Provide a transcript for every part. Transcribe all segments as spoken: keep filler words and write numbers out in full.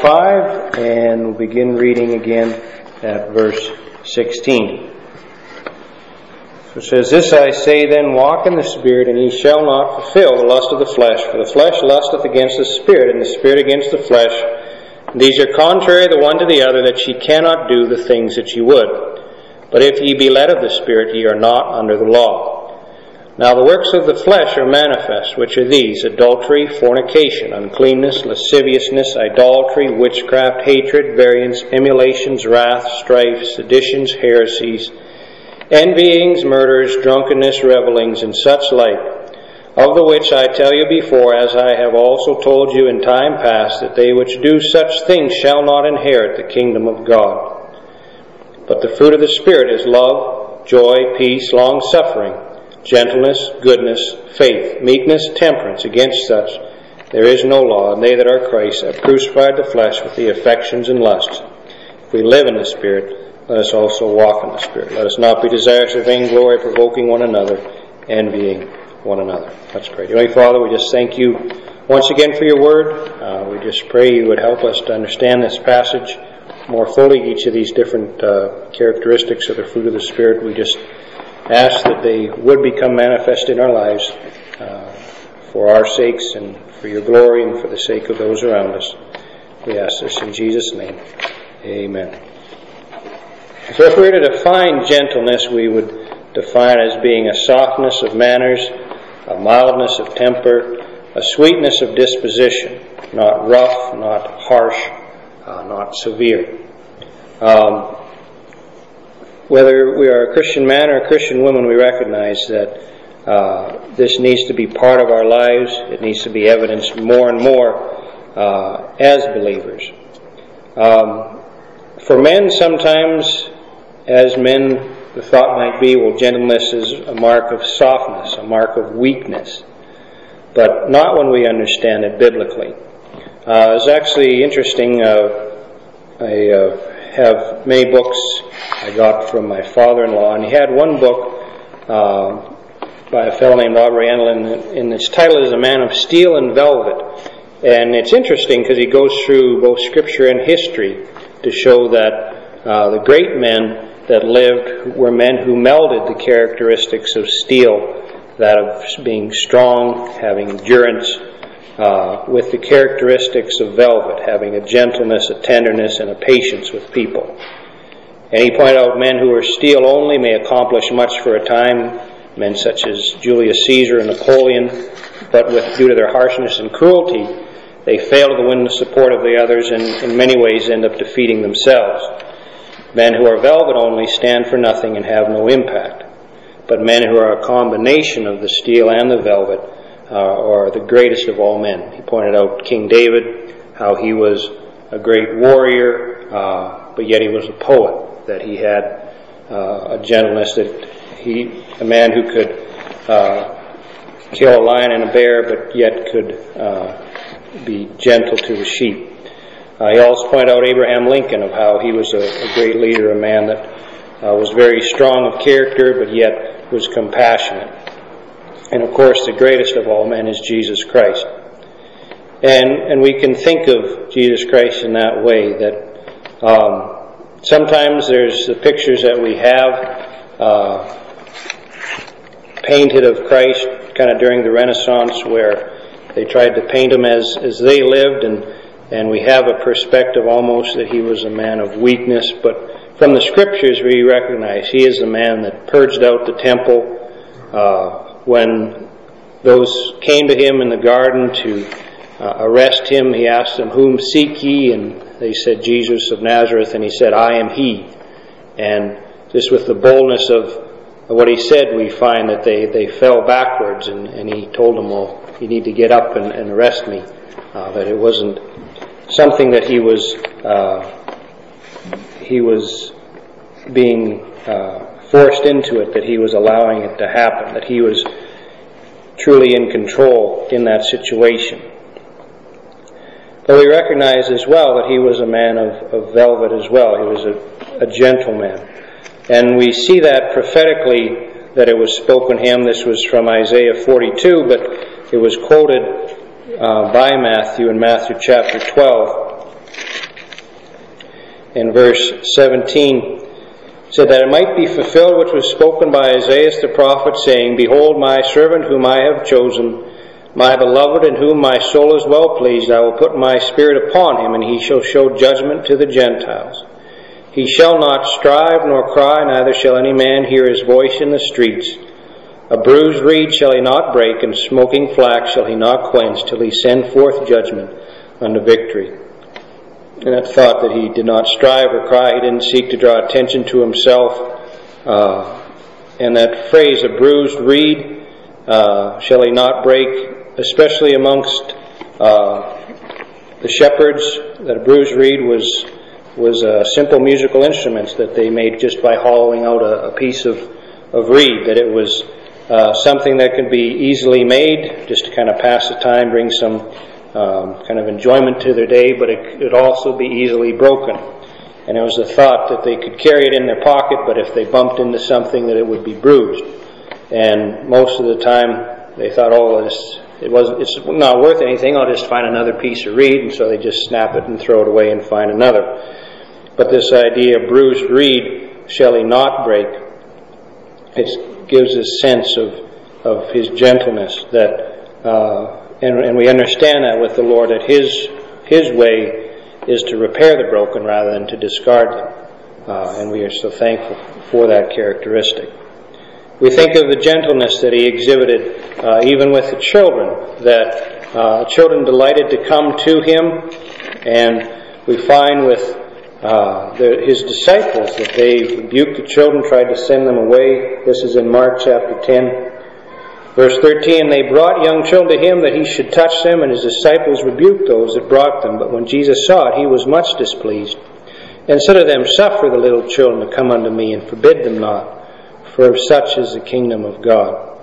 five, and we'll begin reading again at verse sixteen. So it says, "This I say then, walk in the Spirit, and ye shall not fulfill the lust of the flesh. For the flesh lusteth against the Spirit, and the Spirit against the flesh. And these are contrary the one to the other, that ye cannot do the things that ye would. But if ye be led of the Spirit, ye are not under the law. Now the works of the flesh are manifest, which are these: adultery, fornication, uncleanness, lasciviousness, idolatry, witchcraft, hatred, variance, emulations, wrath, strife, seditions, heresies, envyings, murders, drunkenness, revellings, and such like, of the which I tell you before, as I have also told you in time past, that they which do such things shall not inherit the kingdom of God. But the fruit of the Spirit is love, joy, peace, long-suffering, gentleness, goodness, faith, meekness, temperance. Against such there is no law. And they that are Christ have crucified the flesh with the affections and lusts. If we live in the Spirit, let us also walk in the Spirit. Let us not be desirous of vainglory, provoking one another, envying one another." Let's pray. Heavenly Father, we just thank you once again for your word. Uh, we just pray you would help us to understand this passage more fully, each of these different uh, characteristics of the fruit of the Spirit. We just ask that they would become manifest in our lives uh, for our sakes and for your glory and for the sake of those around us. We ask this in Jesus' name. Amen. So if we were to define gentleness, we would define it as being a softness of manners, a mildness of temper, a sweetness of disposition, not rough, not harsh, uh, not severe. Um, Whether we are a Christian man or a Christian woman, we recognize that uh, this needs to be part of our lives. It needs to be evidenced more and more uh, as believers. Um, for men, sometimes, as men, the thought might be, well, gentleness is a mark of softness, a mark of weakness. But not when we understand it biblically. Uh, it's actually interesting. Uh, I uh, have many books I got from my father-in-law, and he had one book uh, by a fellow named Robert Anlin, and its title is A Man of Steel and Velvet. And it's interesting because he goes through both scripture and history to show that uh, the great men that lived were men who melded the characteristics of steel, that of being strong, having endurance, Uh, with the characteristics of velvet, having a gentleness, a tenderness, and a patience with people. And he pointed out men who are steel only may accomplish much for a time, men such as Julius Caesar and Napoleon, but with, due to their harshness and cruelty, they fail to win the support of the others and in many ways end up defeating themselves. Men who are velvet only stand for nothing and have no impact. But men who are a combination of the steel and the velvet Uh, or the greatest of all men. He pointed out King David, how he was a great warrior, uh, but yet he was a poet, that he had uh, a gentleness, that he, a man who could uh, kill a lion and a bear, but yet could uh, be gentle to the sheep. Uh, he also pointed out Abraham Lincoln, of how he was a, a great leader, a man that uh, was very strong of character, but yet was compassionate. And of course, the greatest of all men is Jesus Christ. And and we can think of Jesus Christ in that way, that um, sometimes there's the pictures that we have uh, painted of Christ kind of during the Renaissance, where they tried to paint him as, as they lived, and, and we have a perspective almost that he was a man of weakness. But from the Scriptures we recognize he is the man that purged out the temple. Uh, When those came to him in the garden to uh, arrest him, he asked them, "Whom seek ye?" And they said, "Jesus of Nazareth." And he said, "I am he." And just with the boldness of, of what he said, we find that they, they fell backwards, and, and he told them, "Well, you need to get up and, and arrest me." Uh, that it wasn't something that he was uh, he was being uh, forced into it, that he was allowing it to happen, that he was truly in control in that situation. But we recognize as well that he was a man of, of velvet as well. He was a, a gentleman. And we see that prophetically, that it was spoken him. This was from Isaiah forty-two, but it was quoted uh, by Matthew in Matthew chapter twelve. in verse seventeen, said that it might be fulfilled which was spoken by Isaiah the prophet, saying, Behold, my servant whom I have chosen, my beloved, in whom my soul is well pleased. I will put my spirit upon him, and he shall show judgment to the Gentiles. He shall not strive nor cry, neither shall any man hear his voice in the streets. A bruised reed shall he not break, and smoking flax shall he not quench, till he send forth judgment unto victory. And that thought that he did not strive or cry, he didn't seek to draw attention to himself. Uh, and that phrase, a bruised reed uh, shall he not break, especially amongst uh, the shepherds, that a bruised reed was was uh, simple musical instruments that they made just by hollowing out a, a piece of, of reed, that it was uh, something that could be easily made just to kind of pass the time, bring some um, kind of enjoyment to their day, but it could also be easily broken. And it was the thought that they could carry it in their pocket, but if they bumped into something that it would be bruised. And most of the time they thought, oh, this, it wasn't, it's not worth anything, I'll just find another piece of reed, and so they just snap it and throw it away and find another. But this idea, bruised reed shall he not break, it gives a sense of, of his gentleness, that uh, and, and we understand that with the Lord, that his his way is to repair the broken rather than to discard them. Uh, and we are so thankful for that characteristic. We think of the gentleness that he exhibited uh, even with the children, that uh, children delighted to come to him, and we find with uh, the, his disciples that they rebuked the children, tried to send them away. This is in Mark chapter ten. Verse thirteen, they brought young children to him that he should touch them, and his disciples rebuked those that brought them. But when Jesus saw it, he was much displeased, and said to them, Suffer the little children to come unto me, and forbid them not, for such is the kingdom of God.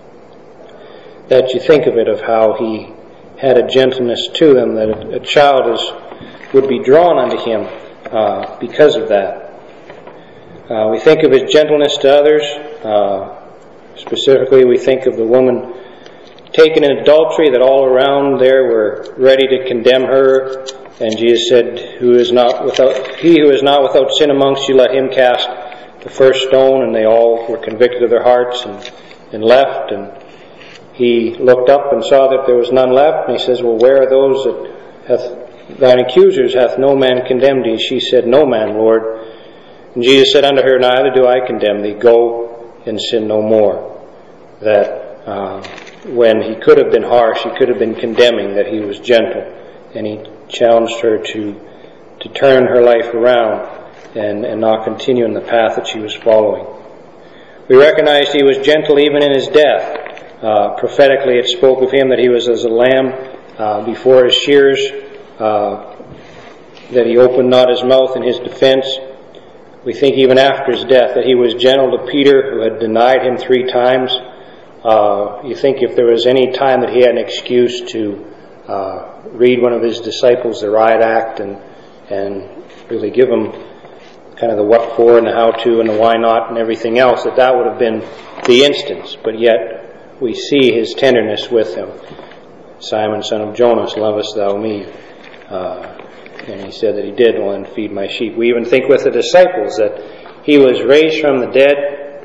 That you think of it, of how he had a gentleness to them, that a, a child is would be drawn unto him uh, because of that. Uh, we think of his gentleness to others. Uh, Specifically, we think of the woman taken in adultery, that all around there were ready to condemn her, and Jesus said, "Who is not without he who is not without sin amongst you, let him cast the first stone." And they all were convicted of their hearts and, and left. And he looked up and saw that there was none left, and he says, "Well, where are those that hath thine accusers? Hath no man condemned thee?" She said, "No man, Lord." And Jesus said unto her, "Neither do I condemn thee. Go and sin no more." That uh, when he could have been harsh, he could have been condemning, that he was gentle, and he challenged her to to turn her life around and, and not continue in the path that she was following. We recognized he was gentle even in his death. Uh, prophetically, it spoke of him that he was as a lamb uh, before his shears, uh, that he opened not his mouth in his defense. We think even after his death that he was gentle to Peter, who had denied him three times. Uh, you think if there was any time that he had an excuse to uh, read one of his disciples the riot act and and really give him kind of the what for and the how to and the why not and everything else, that that would have been the instance. But yet we see his tenderness with him. Simon, son of Jonas, lovest thou me? Uh, and he said that he did. Well, then feed my sheep. We even think with the disciples that he was raised from the dead.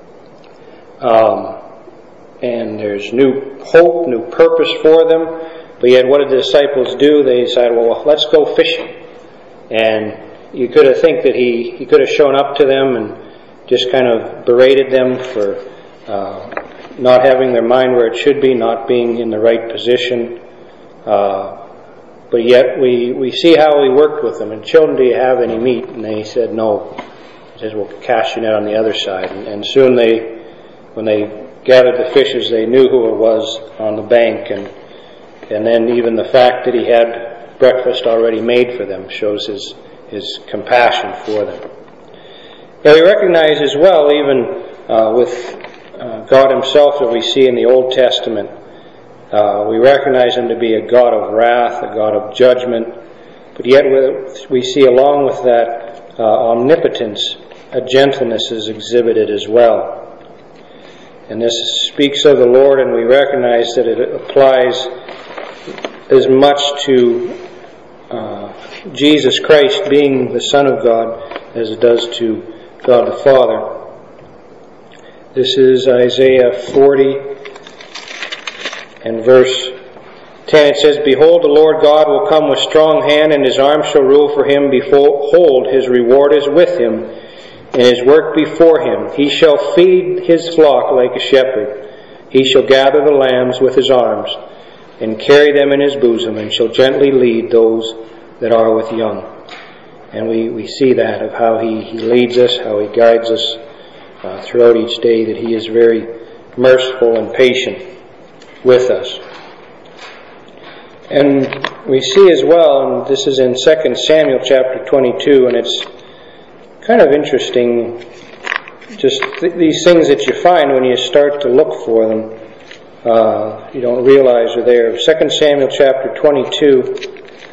Um, and there's new hope, new purpose for them. But yet what did the disciples do? They decided, well, let's go fishing. And you could have think that he, he could have shown up to them and just kind of berated them for uh, not having their mind where it should be, not being in the right position. Uh, but yet we, we see how he worked with them. And children, do you have any meat? And they said, no. He says, well, cast your net on the other side. And, and soon they, when they gathered the fishes, they knew who it was on the bank. And and then even the fact that he had breakfast already made for them shows his his compassion for them. Now we recognize as well, even uh, with uh, God himself that we see in the Old Testament, uh, we recognize him to be a God of wrath, a God of judgment, but yet we see along with that uh, omnipotence, a gentleness is exhibited as well. And this speaks of the Lord, and we recognize that it applies as much to uh, Jesus Christ being the Son of God as it does to God the Father. This is Isaiah forty and verse ten. It says, "Behold, the Lord God will come with strong hand, and his arm shall rule for him. Behold, his reward is with him, and his work before him. He shall feed his flock like a shepherd. He shall gather the lambs with his arms, and carry them in his bosom, and shall gently lead those that are with young." And we, we see that of how he, he leads us, how he guides us uh, throughout each day, that he is very merciful and patient with us. And we see as well, and this is in Second Samuel chapter twenty-two, and it's kind of interesting, just th- these things that you find when you start to look for them, uh, you don't realize are there. Second Samuel chapter twenty-two,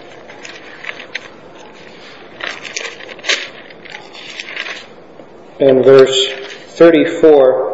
and verse thirty-four,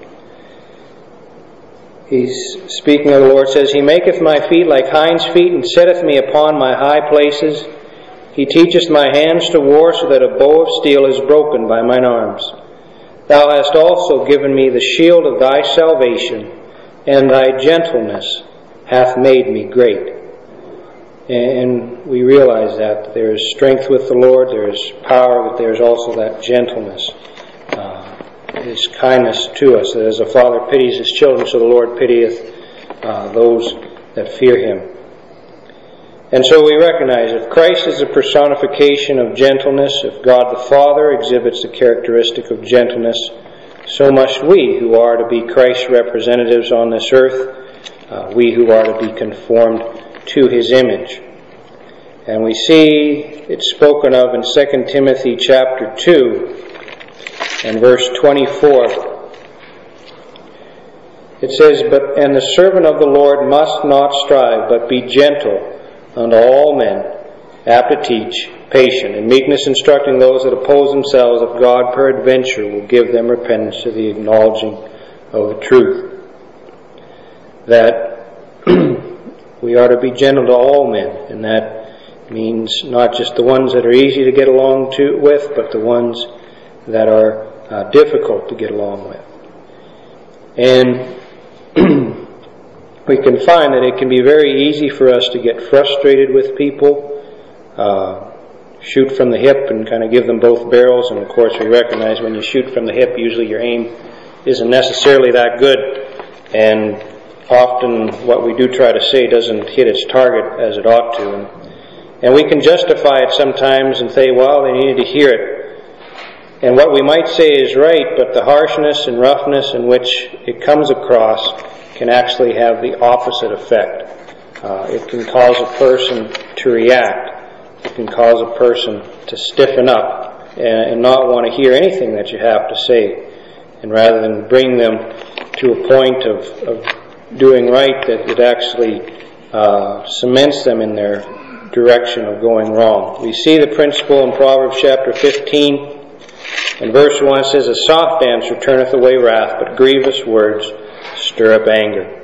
he's speaking of the Lord, says, "He maketh my feet like hinds' feet, and setteth me upon my high places. He teacheth my hands to war, so that a bow of steel is broken by mine arms. Thou hast also given me the shield of thy salvation, and thy gentleness hath made me great." And we realize that there is strength with the Lord, there is power, but there is also that gentleness, uh, his kindness to us. That as a father pities his children, so the Lord pitieth uh, those that fear him. And so we recognize if Christ is the personification of gentleness, if God the Father exhibits the characteristic of gentleness, so must we who are to be Christ's representatives on this earth, uh, we who are to be conformed to his image. And we see it's spoken of in Second Timothy chapter two and verse twenty-four. It says, "But and the servant of the Lord must not strive, but be gentle unto all men, apt to teach, patient, in meekness instructing those that oppose themselves, if God peradventure will give them repentance to the acknowledging of the truth." That we are to be gentle to all men, and that means not just the ones that are easy to get along to with, but the ones that are uh, difficult to get along with. And we can find that it can be very easy for us to get frustrated with people, uh, shoot from the hip and kind of give them both barrels. And of course we recognize when you shoot from the hip, usually your aim isn't necessarily that good, and often what we do try to say doesn't hit its target as it ought to. And, and we can justify it sometimes and say, well, they needed to hear it. And what we might say is right, but the harshness and roughness in which it comes across can actually have the opposite effect. Uh, it can cause a person to react. It can cause a person to stiffen up and, and not want to hear anything that you have to say. And rather than bring them to a point of, of doing right, that it actually uh, cements them in their direction of going wrong. We see the principle in Proverbs chapter fifteen. In verse one it says, "A soft answer turneth away wrath, but grievous words stir up anger."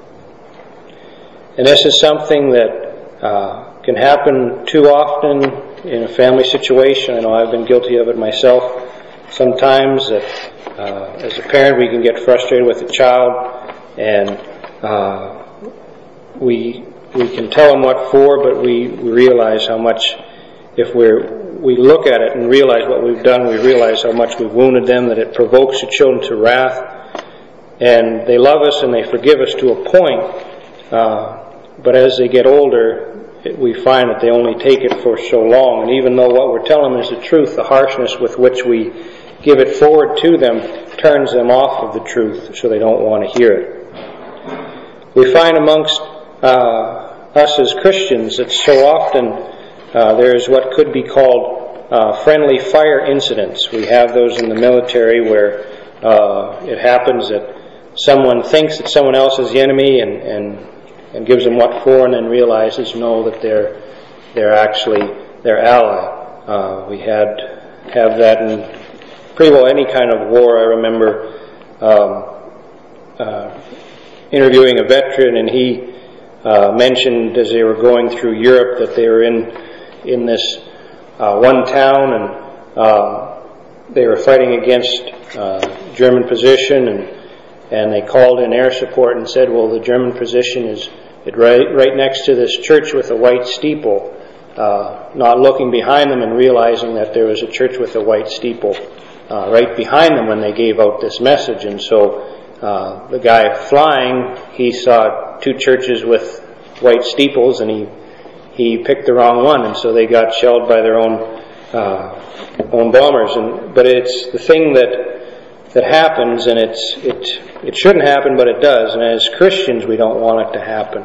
And this is something that uh, can happen too often in a family situation. I know I've been guilty of it myself. Sometimes that uh, as a parent we can get frustrated with a child, and uh, we we can tell them what for, but we, we realize how much, if we're we look at it and realize what we've done, we realize how much we've wounded them, that it provokes the children to wrath. And they love us and they forgive us to a point, uh, but as they get older, it, we find that they only take it for so long. And even though what we're telling them is the truth, the harshness with which we give it forward to them turns them off of the truth, so they don't want to hear it. We find amongst uh, us as Christians that so often Uh, there's what could be called uh, friendly fire incidents. We have those in the military where uh, it happens that someone thinks that someone else is the enemy and, and, and gives them what for, and then realizes no, that they're they're actually their ally. Uh, we had have that in pretty well any kind of war. I remember um, uh, interviewing a veteran, and he uh, mentioned as they were going through Europe that they were in in this uh, one town, and uh, they were fighting against uh, German position, and and they called in air support and said, well, the German position is it right, right next to this church with a white steeple, uh, not looking behind them and realizing that there was a church with a white steeple uh, right behind them when they gave out this message. And so uh, the guy flying, he saw two churches with white steeples, and he he picked the wrong one, and so they got shelled by their own uh, own bombers. And but it's the thing that that happens, and it's it it shouldn't happen, but it does. And as Christians, we don't want it to happen.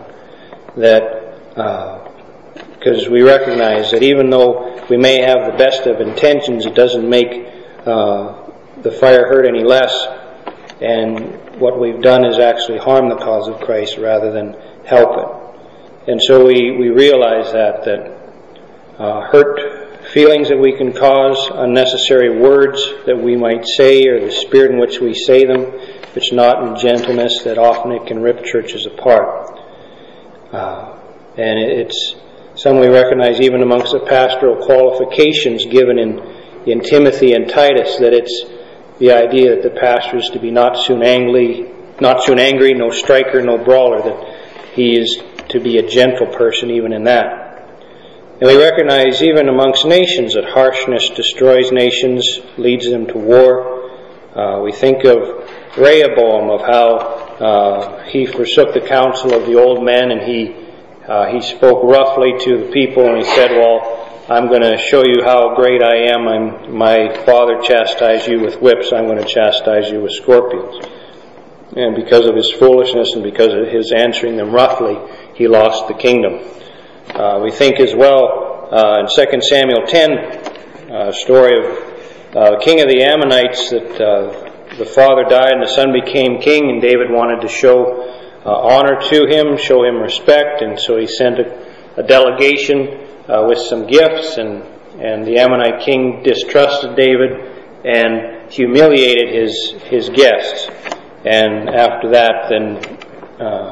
That because uh, we recognize that even though we may have the best of intentions, it doesn't make uh, the fire hurt any less. And what we've done is actually harm the cause of Christ rather than help it. And so we, we realize that, that uh, hurt feelings that we can cause, unnecessary words that we might say, or the spirit in which we say them, if it's not in gentleness, that often it can rip churches apart. Uh, and it's some we recognize even amongst the pastoral qualifications given in, in Timothy and Titus, that it's the idea that the pastor is to be not soon angry, not soon angry, no striker, no brawler, that he is to be a gentle person even in that. And we recognize even amongst nations that harshness destroys nations, leads them to war. Uh, we think of Rehoboam, of how uh, he forsook the counsel of the old men, and he uh, he spoke roughly to the people, and he said, well, I'm going to show you how great I am. I'm, my father chastised you with whips. I'm going to chastise you with scorpions. And because of his foolishness and because of his answering them roughly, he lost the kingdom. Uh, we think as well uh, in Second Samuel ten, a uh, story of uh, king of the Ammonites, that uh, the father died and the son became king, and David wanted to show uh, honor to him, show him respect, and so he sent a, a delegation Uh, with some gifts, and, and the Ammonite king distrusted David and humiliated his his guests. And after that, then uh,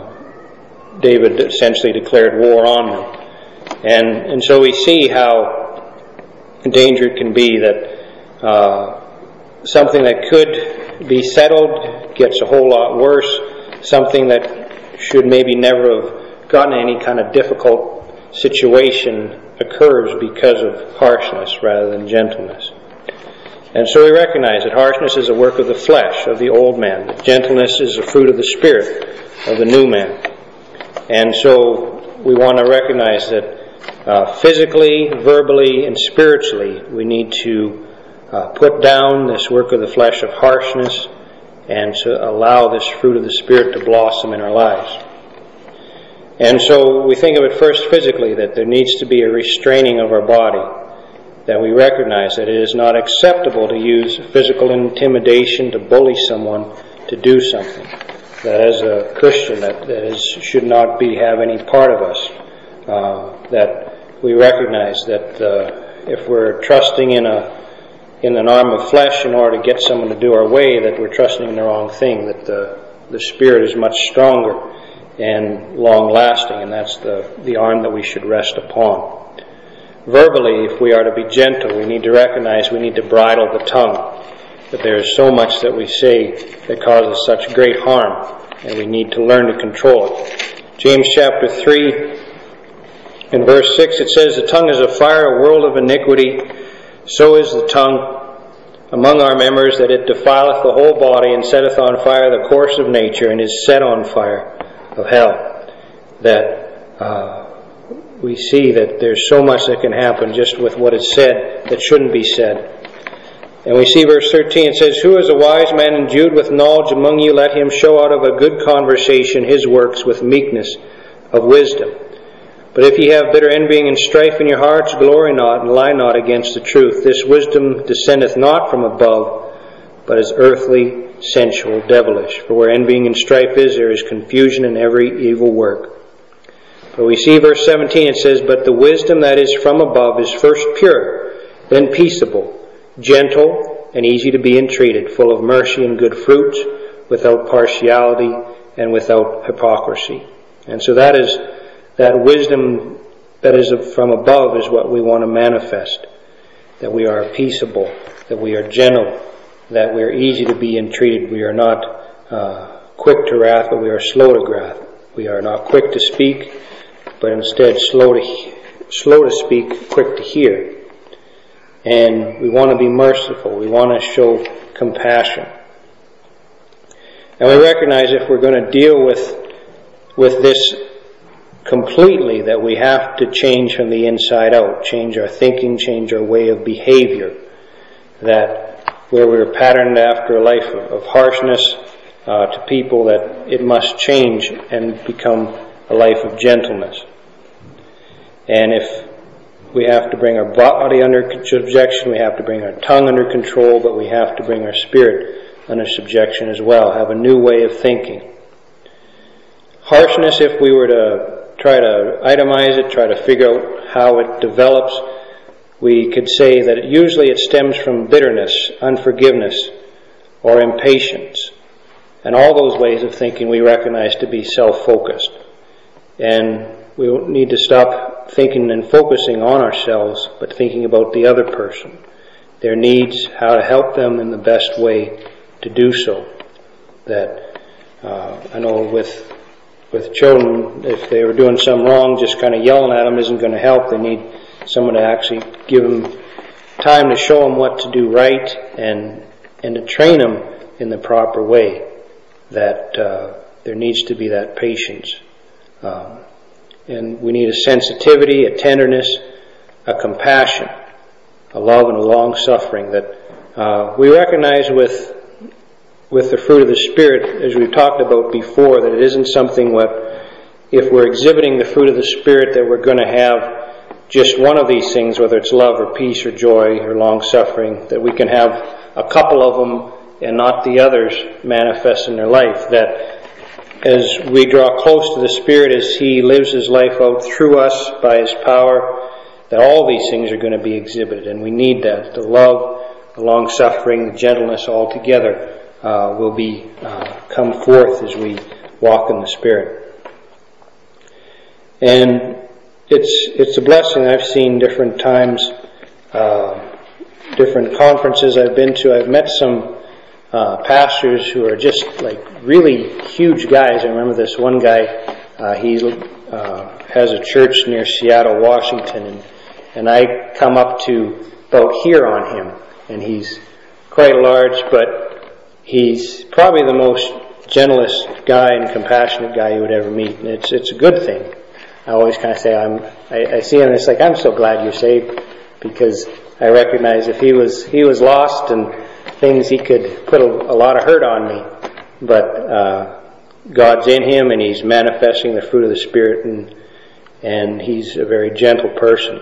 David essentially declared war on them. And and so we see how endangered it can be that uh, something that could be settled gets a whole lot worse. Something that should maybe never have gotten any kind of difficult situation occurs because of harshness rather than gentleness. And so we recognize that harshness is a work of the flesh, of the old man. That gentleness is a fruit of the Spirit, of the new man. And so we want to recognize that uh, physically, verbally, and spiritually, we need to uh, put down this work of the flesh of harshness and to allow this fruit of the Spirit to blossom in our lives. And so we think of it first physically, that there needs to be a restraining of our body, that we recognize that it is not acceptable to use physical intimidation to bully someone to do something. That as a Christian, that, that is, should not be have any part of us. Uh, that we recognize that uh, if we're trusting in a in an arm of flesh in order to get someone to do our way, that we're trusting in the wrong thing. That the the Spirit is much stronger and long-lasting, and that's the, the arm that we should rest upon. Verbally, if we are to be gentle, we need to recognize we need to bridle the tongue, that there is so much that we say that causes such great harm, and we need to learn to control it. James chapter three, in verse six, it says, "The tongue is a fire, a world of iniquity. So is the tongue among our members, that it defileth the whole body, and setteth on fire the course of nature, and is set on fire of hell." That uh, we see that there's so much that can happen just with what is said that shouldn't be said. And we see verse thirteen, it says, "Who is a wise man endued with knowledge among you? Let him show out of a good conversation his works with meekness of wisdom. But if ye have bitter envying and strife in your hearts, glory not, and lie not against the truth. This wisdom descendeth not from above, but is earthly, sensual, devilish. For where envying and strife is, there is confusion in every evil work." But we see verse seventeen, it says, "But the wisdom that is from above is first pure, then peaceable, gentle, and easy to be entreated, full of mercy and good fruits, without partiality and without hypocrisy." And so that is that wisdom that is from above is what we want to manifest. That we are peaceable, that we are gentle, that we are easy to be entreated. We are not uh, quick to wrath, but we are slow to wrath. We are not quick to speak, but instead slow to slow to speak, quick to hear. And we want to be merciful. We want to show compassion. And we recognize if we're going to deal with with this completely, that we have to change from the inside out, change our thinking, change our way of behavior. That where we're patterned after a life of, of harshness uh, to people, that it must change and become a life of gentleness. And if we have to bring our body under subjection, we have to bring our tongue under control, but we have to bring our spirit under subjection as well, have a new way of thinking. Harshness, if we were to try to itemize it, try to figure out how it develops, we could say that it, usually it stems from bitterness, unforgiveness, or impatience. And all those ways of thinking we recognize to be self-focused. And we need to stop thinking and focusing on ourselves, but thinking about the other person, their needs, how to help them in the best way to do so. That uh, I know with with children, if they were doing something wrong, just kind of yelling at them isn't going to help. They need someone to actually give them time to show them what to do right, and and to train them in the proper way. That uh, there needs to be that patience. Um, and we need a sensitivity, a tenderness, a compassion, a love and a long suffering that uh, we recognize with with the fruit of the Spirit, as we've talked about before, that it isn't something what, if we're exhibiting the fruit of the Spirit, that we're going to have just one of these things, whether it's love or peace or joy or long suffering, that we can have a couple of them and not the others manifest in their life. That as we draw close to the Spirit, as He lives His life out through us by His power, that all these things are going to be exhibited, and we need that. The love, the long suffering, the gentleness all together uh, will be uh, come forth as we walk in the Spirit. And it's it's a blessing. I've seen different times, uh, different conferences I've been to. I've met some Uh, pastors who are just like really huge guys. I remember this one guy, uh, he uh, has a church near Seattle, Washington, and, and I come up to about here on him, and he's quite large, but he's probably the most gentlest guy and compassionate guy you would ever meet, and it's it's a good thing. I always kind of say, I'm, I, I see him and it's like, I'm so glad you're saved, because I recognize if he was he was lost and things, he could put a, a lot of hurt on me, but uh, God's in him and he's manifesting the fruit of the Spirit, and and he's a very gentle person.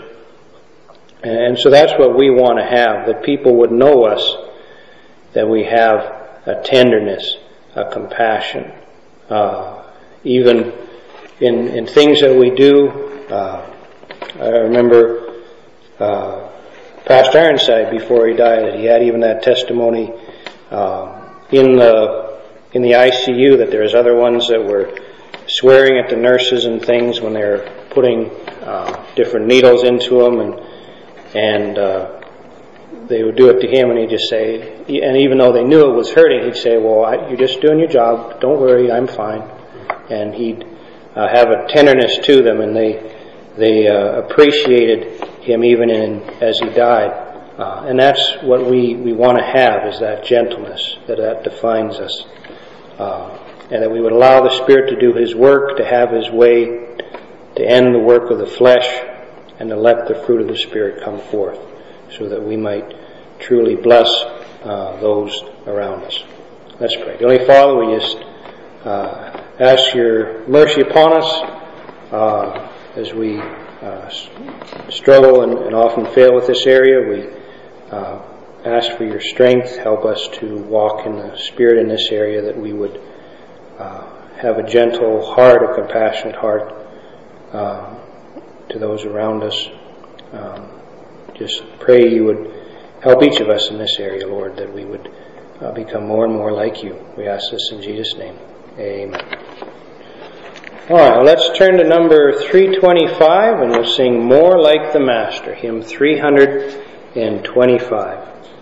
And so that's what we want to have, that people would know us, that we have a tenderness, a compassion, uh, even in in things that we do. Uh, I remember uh, Pastor Ironside, before he died, that he had even that testimony uh, in the in the I C U, that there's other ones that were swearing at the nurses and things when they're putting uh, different needles into them, and and uh, they would do it to him, and he'd just say, and even though they knew it was hurting, he'd say, "Well, I, you're just doing your job. Don't worry, I'm fine." And he'd uh, have a tenderness to them, and they they uh, appreciated him even in as he died, uh, and that's what we, we want to have, is that gentleness, that that defines us, uh, and that we would allow the Spirit to do His work, to have His way, to end the work of the flesh, and to let the fruit of the Spirit come forth, so that we might truly bless uh, those around us. Let's pray. Heavenly Father, we just uh, ask Your mercy upon us uh, as we Uh, struggle and, and often fail with this area. We uh, ask for Your strength. Help us to walk in the Spirit in this area, that we would uh, have a gentle heart, a compassionate heart uh, to those around us. Um, just pray You would help each of us in this area, Lord, that we would uh, become more and more like You. We ask this in Jesus' name. Amen. All right, well, let's turn to number three twenty-five and we'll sing More Like the Master, hymn three twenty-five.